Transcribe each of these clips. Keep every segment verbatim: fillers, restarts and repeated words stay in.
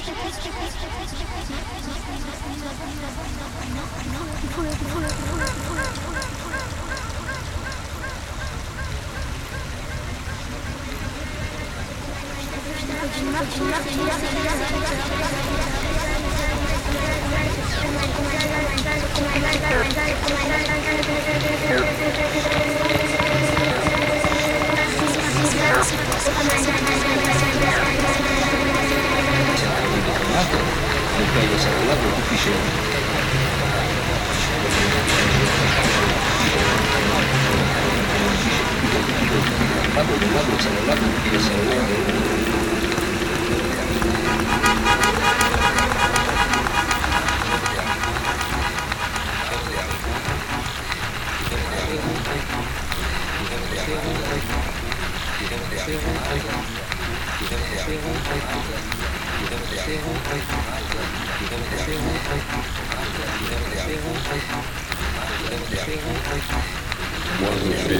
Moi, je fais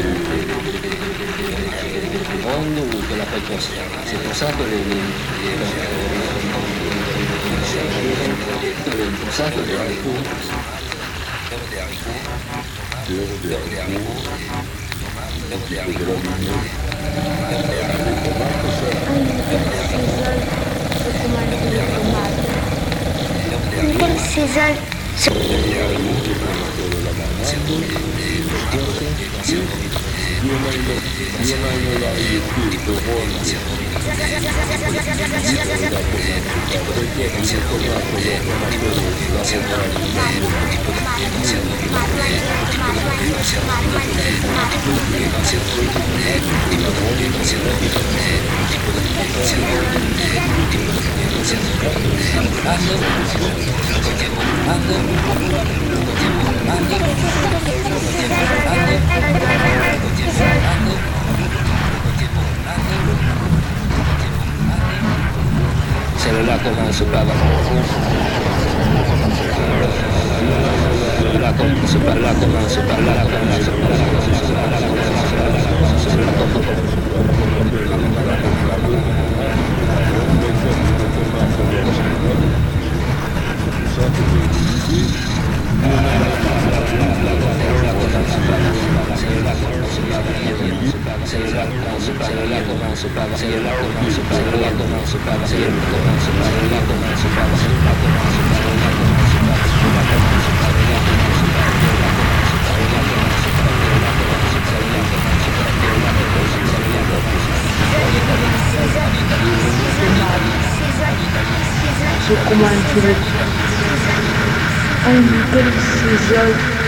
ronde ou que l'appelle concert. C'est pour ça que les, les, les, les pour ça que les haricots, des haricots, des haricots, des haricots, celle-là commence par là. Là commence par là, commence par là, commence par là. So command to it. I'm good Caesar.